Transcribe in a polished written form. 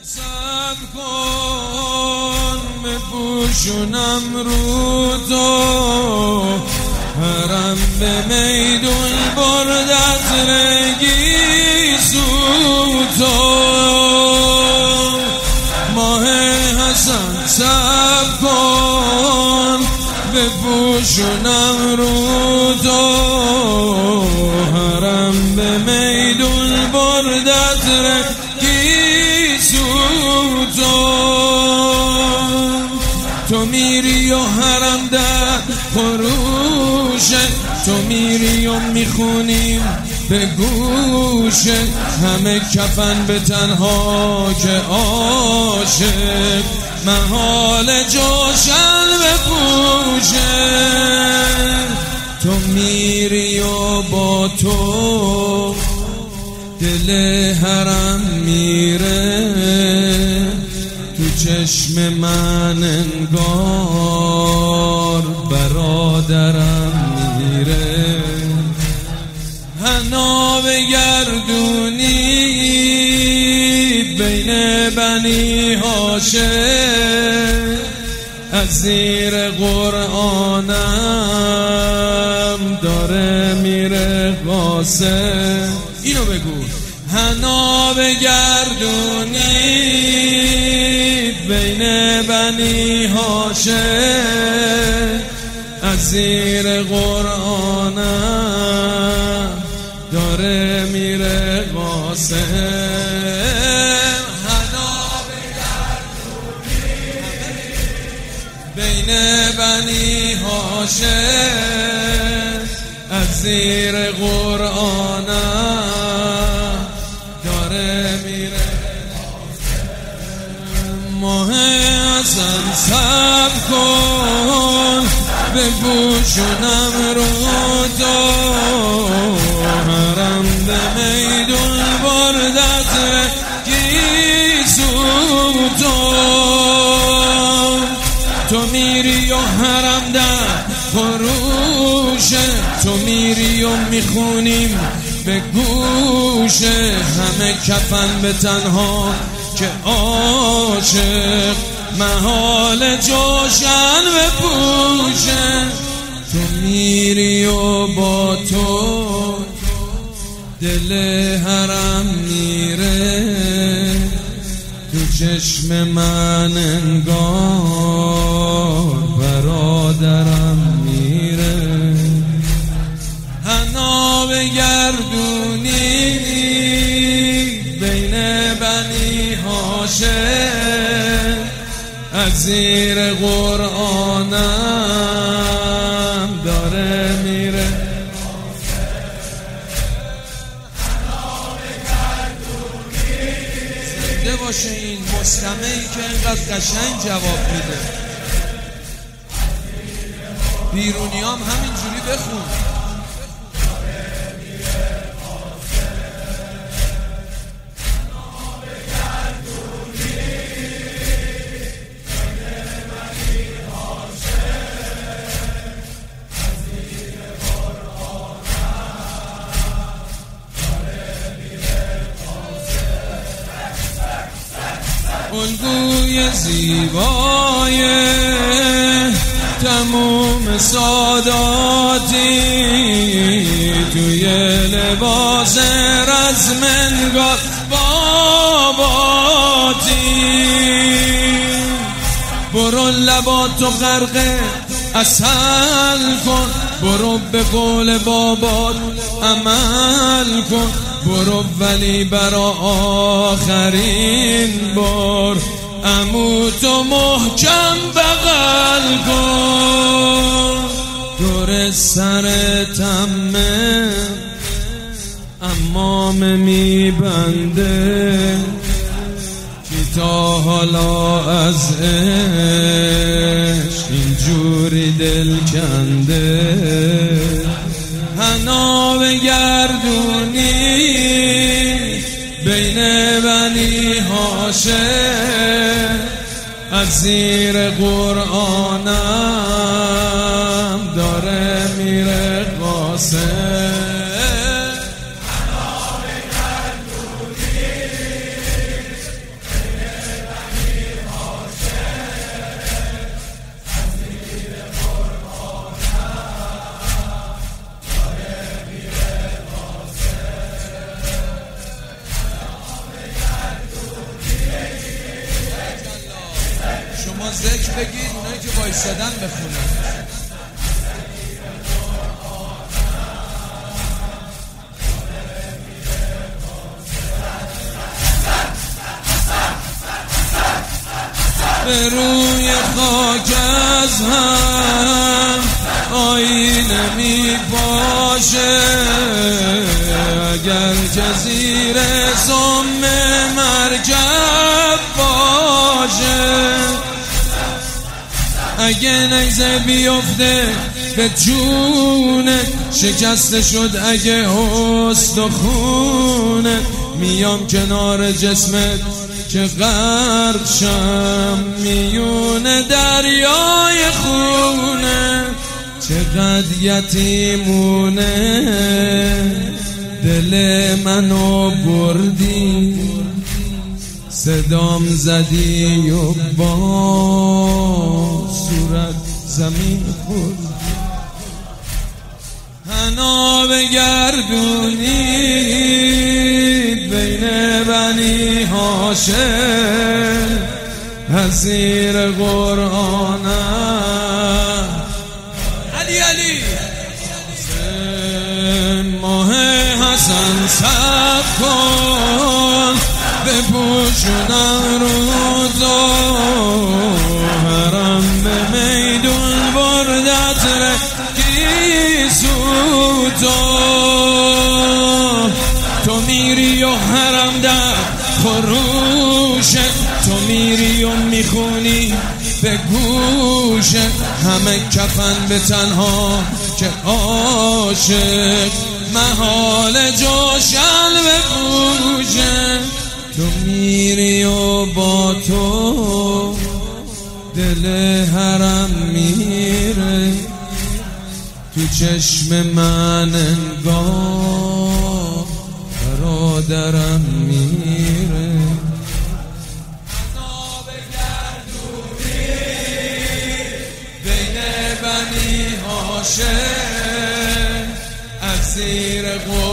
صبر کن بپوشونم رو تو، هرم به میدون بردت رگی سوتو. ماه حسن صبر کن بپوشونم رو تو، هرم به میدون بردت رگی سوتو. تو میری و حرم در خروشه، تو میری و میخونیم به گوشه، همه کفن به تنها که عاشق محال جوشن بپوشه. تو میری و با تو دل حرم میره، تو چشم من انگار برادرم میره. حنا بگردونی بین بنی هاشم، از زیر قرآنم داره میره قاسم. اینو بگو. حنا بگردونی بین بنی هاشم، از زیر قرآنم داره میره قاسم. حنا بگردونی بین بنی هاشم، از زیر قرآنم داره میره قاسم. ماه حسن صبر کن بپوشونم رو تو، هرم به میدون بردت رگی سوتو. تو میری و حرم در خروشه، تو میری و میخونیم به گوشه، همه کفن به تنها که عاشق محال جوشن بپوشه. تو میری و با تو دل حرم میره، تو چشم من انگار برادرم میره. حنا بگردونی بین بنی هاشم، از زیر قرآنم داره میره. زنده باشه این مستمعی که اینقدر قشنگ جواب میده. بیرونی هم همینجوری بخون. الگوی زیبای تموم ساداتی، توی لباس رزمنگار باباتی. برو لباتو غرق عسل کن، برو به قول بابات عمل کن، برو ولی برا آخرین بار عمو تو محکم بغل کن. دور سر تمه امام میبنده، کی تا حالا از عشق اینجوری دل کنده. حنا بگردونی بین بنی هاشم، از زیر قرآنم داره میره قاسم. حنا بگردونی بگید اونایی که وایسادن بخونن. به روی خاک از هم آینه می باشه، اگر جزیره سم مرکب باشه، اگه نیزه بیفته به جونه، شکسته شد اگه استخونه، میام کنار جسمت که غرق شم میونه دریای خونه، چقدر یتیمونه دل منو بردی، صدام زدی و با صورت زمین خوردی، حنا بگردونید بین بنی هاشم، از زیر قرآنم علی ماه حسن سب کن، بپوشونم روزو حرم به میدون بردت رکیسو تو میری و حرم در خروشه، تو میری و میخونی به گوشه، همه کفن به تنها که عاشق محال جوشن به بوشه، تو میری و با تو دل حرم میره، تو چشم من انگار برادرم میره، بین بنی هاشم از زیر